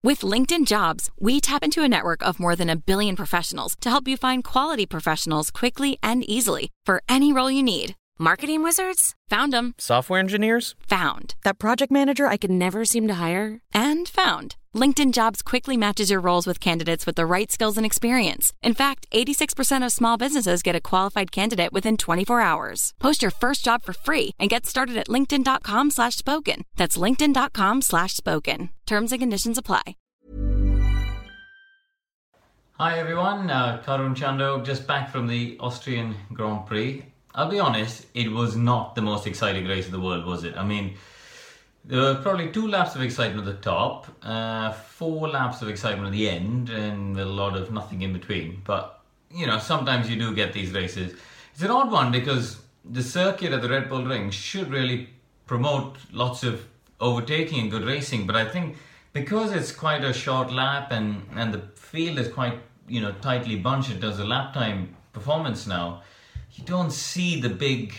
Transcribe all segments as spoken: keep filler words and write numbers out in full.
With LinkedIn Jobs, we tap into a network of more than a billion professionals to help you find quality professionals quickly and easily for any role you need. Marketing wizards? Found them. Software engineers? Found. That project manager I could never seem to hire? And found. LinkedIn Jobs quickly matches your roles with candidates with the right skills and experience. In fact, eighty-six percent of small businesses get a qualified candidate within twenty-four hours. Post your first job for free and get started at linkedin.com slash spoken. That's linkedin.com slash spoken. Terms and conditions apply. Hi everyone, uh, Karun Chando, just back from the Austrian Grand Prix. I'll be honest, it was not the most exciting race in the world, was it? I mean, there were probably two laps of excitement at the top, uh, four laps of excitement at the end, and a lot of nothing in between. But, you know, sometimes you do get these races. It's an odd one because the circuit at the Red Bull Ring should really promote lots of overtaking and good racing, but I think because it's quite a short lap and, and the field is quite, you know, tightly bunched in terms of lap time performance now, you don't see the big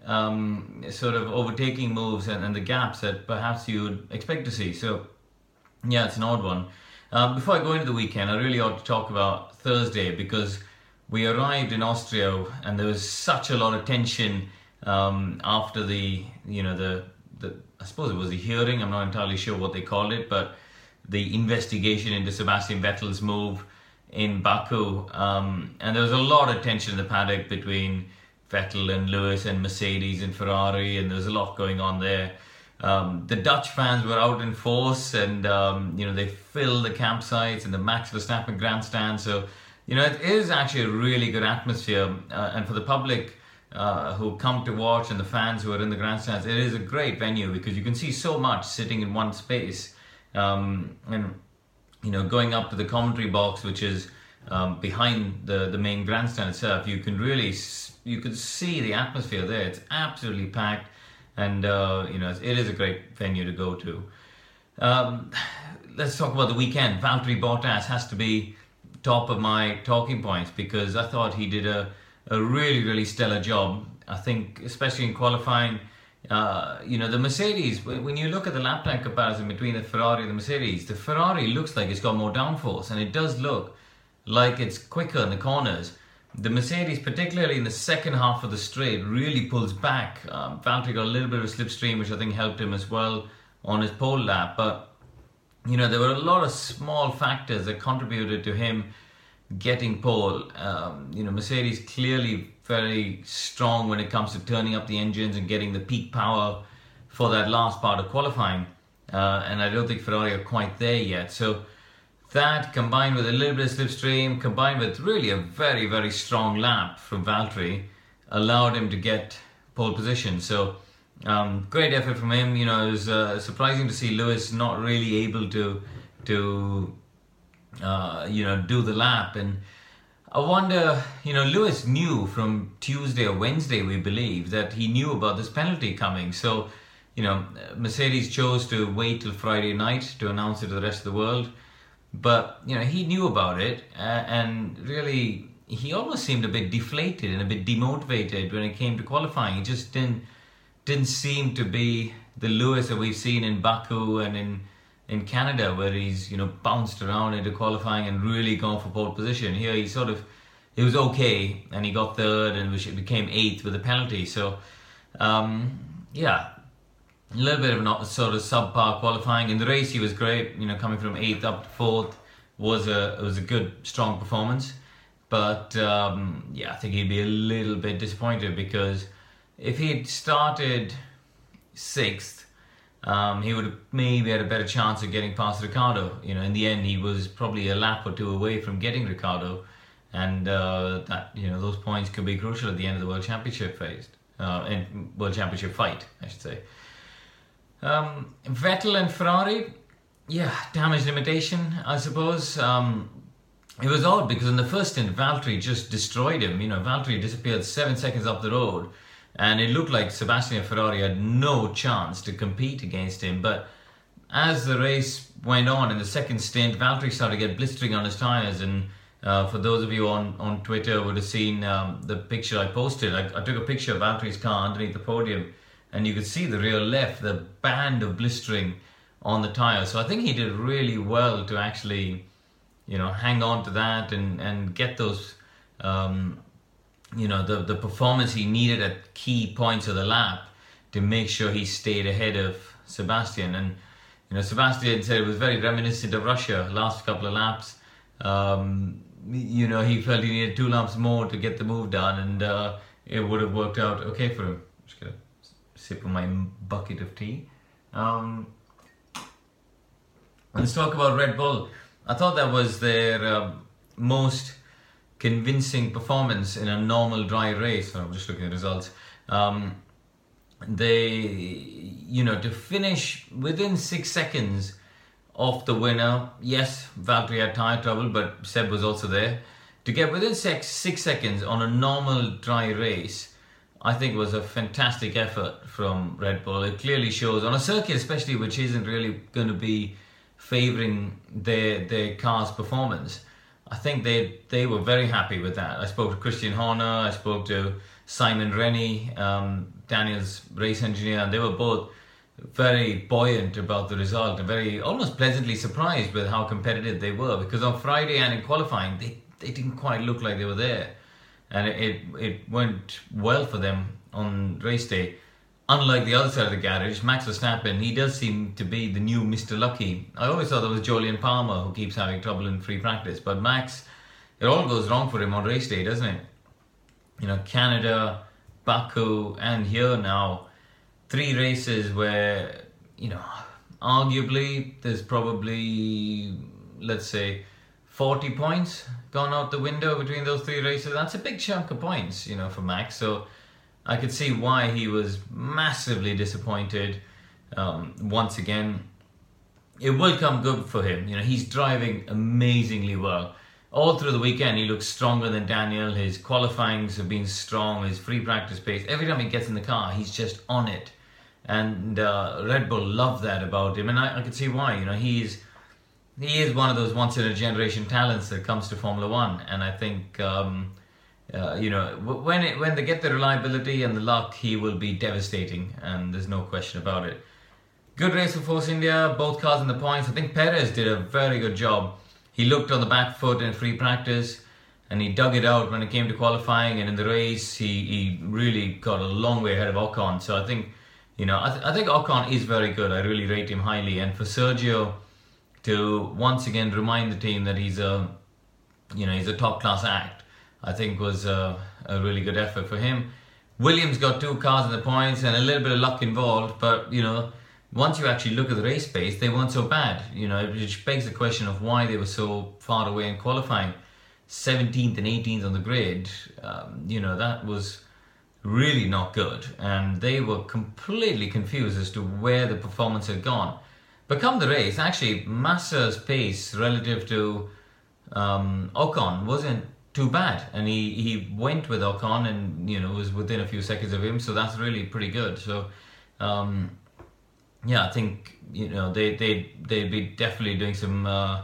um, sort of overtaking moves and, and the gaps that perhaps you would expect to see. So, yeah, it's an odd one. Um, before I go into the weekend, I really ought to talk about Thursday because we arrived in Austria and there was such a lot of tension um, after the, you know, the, the, I suppose it was a hearing, I'm not entirely sure what they called it, but the investigation into Sebastian Vettel's move in Baku, um, and there was a lot of tension in the paddock between Vettel and Lewis and Mercedes and Ferrari, and there was a lot going on there. Um, the Dutch fans were out in force, and um, you know they filled the campsites and the Max Verstappen grandstand. So you know it is actually a really good atmosphere, uh, and for the public uh, who come to watch and the fans who are in the grandstands, it is a great venue because you can see so much sitting in one space, um, and you know, going up to the commentary box, which is um, behind the, the main grandstand itself, you can really, you can see the atmosphere there. It's absolutely packed, and uh, you know, it is a great venue to go to. Um, let's talk about the weekend. Valtteri Bottas has to be top of my talking points because I thought he did a, a really, really stellar job. I think, especially in qualifying, Uh, you know, the Mercedes, when you look at the lap time comparison between the Ferrari and the Mercedes, the Ferrari looks like it's got more downforce and it does look like it's quicker in the corners. The Mercedes, particularly in the second half of the straight, really pulls back. Um, Valtteri got a little bit of a slipstream, which I think helped him as well on his pole lap. But, you know, there were a lot of small factors that contributed to him getting pole. Um, you know, Mercedes clearly very strong when it comes to turning up the engines and getting the peak power for that last part of qualifying. Uh, and I don't think Ferrari are quite there yet. So that combined with a little bit of slipstream, combined with really a very, very strong lap from Valtteri, allowed him to get pole position. So um, great effort from him. You know, it was uh, surprising to see Lewis not really able to, to uh, you know, do the lap. And I wonder, you know, Lewis knew from Tuesday or Wednesday, we believe, that he knew about this penalty coming. So, you know, Mercedes chose to wait till Friday night to announce it to the rest of the world. But, you know, he knew about it uh, and really, he almost seemed a bit deflated and a bit demotivated when it came to qualifying. He just didn't, didn't seem to be the Lewis that we've seen in Baku and in in Canada, where he's, you know, bounced around into qualifying and really gone for pole position. Here he sort of, it was okay, and he got third and it became eighth with a penalty. So, um, yeah, a little bit of a sort of subpar qualifying. In the race, he was great. You know, coming from eighth up to fourth was a was a good, strong performance. But um, yeah, I think he'd be a little bit disappointed because if he'd started sixth, Um, he would have maybe had a better chance of getting past Ricciardo. You know, in the end, he was probably a lap or two away from getting Ricciardo, and uh, that, you know, those points could be crucial at the end of the World Championship phase, uh, and World Championship fight, I should say. Um, Vettel and Ferrari, yeah, damage limitation, I suppose. Um, it was odd because in the first stint, Valtteri just destroyed him. You know, Valtteri disappeared seven seconds up the road. And it looked like Sebastian Ferrari had no chance to compete against him. But as the race went on in the second stint, Valtteri started to get blistering on his tyres. And uh, for those of you on, on Twitter would have seen um, the picture I posted. I, I took a picture of Valtteri's car underneath the podium. And you could see the rear left, the band of blistering on the tyre. So I think he did really well to actually, you know, hang on to that and, and get those, um, you know, the, the performance he needed at key points of the lap to make sure he stayed ahead of Sebastian. And, you know, Sebastian said it was very reminiscent of Russia, last couple of laps. Um, you know, he felt he needed two laps more to get the move done, and uh, it would have worked out okay for him. Just gonna sip on my bucket of tea. Um, let's talk about Red Bull. I thought that was their uh, most convincing performance in a normal dry race. I'm just looking at the results. Um, they, you know, to finish within six seconds of the winner. Yes, Valtteri had tyre trouble, but Seb was also there. To get within six, six seconds on a normal dry race, I think was a fantastic effort from Red Bull. It clearly shows on a circuit, especially which isn't really going to be favouring their their car's performance. I think they they were very happy with that. I spoke to Christian Horner, I spoke to Simon Rennie, um, Daniel's race engineer, and they were both very buoyant about the result and very almost pleasantly surprised with how competitive they were, because on Friday and in qualifying they, they didn't quite look like they were there, and it, it it went well for them on race day. Unlike the other side of the garage, Max Verstappen, he does seem to be the new Mister Lucky. I always thought that was Jolyon Palmer who keeps having trouble in free practice, but Max, it all goes wrong for him on race day, doesn't it? You know, Canada, Baku, and here now, three races where, you know, arguably there's probably, let's say, forty points gone out the window between those three races. That's a big chunk of points, you know, for Max. So I could see why he was massively disappointed. Um, once again, it will come good for him. You know, he's driving amazingly well. All through the weekend, he looks stronger than Daniel. His qualifyings have been strong. His free practice pace. Every time he gets in the car, he's just on it. And uh, Red Bull love that about him, and I, I can see why. You know, he's he is one of those once in a generation talents that comes to Formula One, and I think um, uh, you know when it, when they get the reliability and the luck, he will be devastating, and there's no question about it. Good race for Force India. Both cars in the points. I think Perez did a very good job. He looked on the back foot in free practice, and he dug it out when it came to qualifying, and in the race, he he really got a long way ahead of Ocon. So I think. You know, I, th- I think Ocon is very good. I really rate him highly. And for Sergio to once again remind the team that he's a, you know, he's a top class act, I think was a, a really good effort for him. Williams got two cars in the points and a little bit of luck involved. But, you know, once you actually look at the race pace, they weren't so bad. You know, it begs the question of why they were so far away in qualifying. seventeenth and eighteenth on the grid, um, you know, that was really not good, and they were completely confused as to where the performance had gone. But come the race, actually Massa's pace relative to um, Ocon wasn't too bad, and he, he went with Ocon and, you know, was within a few seconds of him, so that's really pretty good. So um, yeah, I think, you know, they, they, they'd be definitely doing some uh,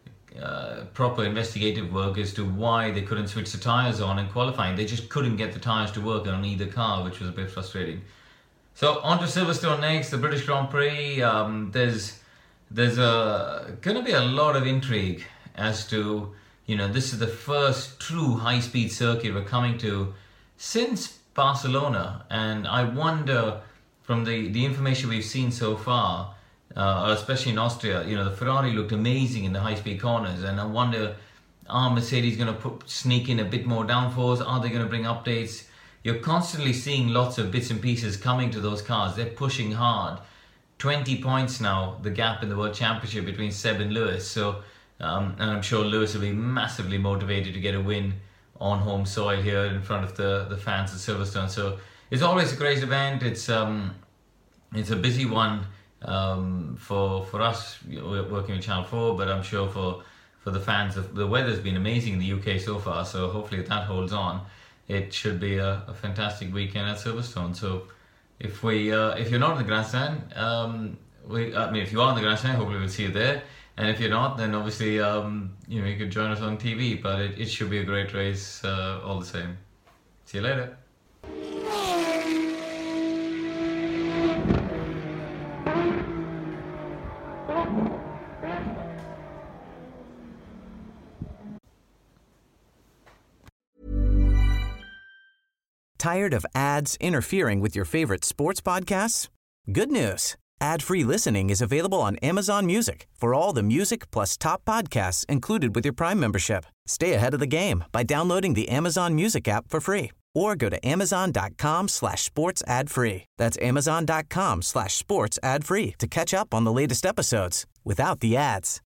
Uh, proper investigative work as to why they couldn't switch the tyres on in qualifying. They just couldn't get the tyres to work on either car, which was a bit frustrating. So on to Silverstone next, the British Grand Prix. Um, there's there's a going to be a lot of intrigue as to, you know, this is the first true high-speed circuit we're coming to since Barcelona, and I wonder, from the, the information we've seen so far, Uh, especially in Austria, you know, the Ferrari looked amazing in the high-speed corners, and I wonder, are Mercedes going to put, sneak in a bit more downforce? Are they going to bring updates? You're constantly seeing lots of bits and pieces coming to those cars. They're pushing hard. twenty points now, the gap in the World Championship between Seb and Lewis. So, um, and I'm sure Lewis will be massively motivated to get a win on home soil here in front of the, the fans at Silverstone. So it's always a great event. It's um, it's a busy one. Um, for for us, we're working with Channel four, but I'm sure for for the fans, the weather's been amazing in the U K so far, so hopefully if that holds on, it should be a, a fantastic weekend at Silverstone. So if we uh, if you're not in the grandstand, um, we I mean if you are in the grandstand, hopefully we'll see you there, and if you're not, then obviously um, you know, you could join us on T V, but it, it should be a great race uh, all the same. See you later. Tired of ads interfering with your favorite sports podcasts? Good news. Ad-free listening is available on Amazon Music for all the music plus top podcasts included with your Prime membership. Stay ahead of the game by downloading the Amazon Music app for free or go to amazon.com slash sports ad free. That's amazon.com slash sports ad free to catch up on the latest episodes without the ads.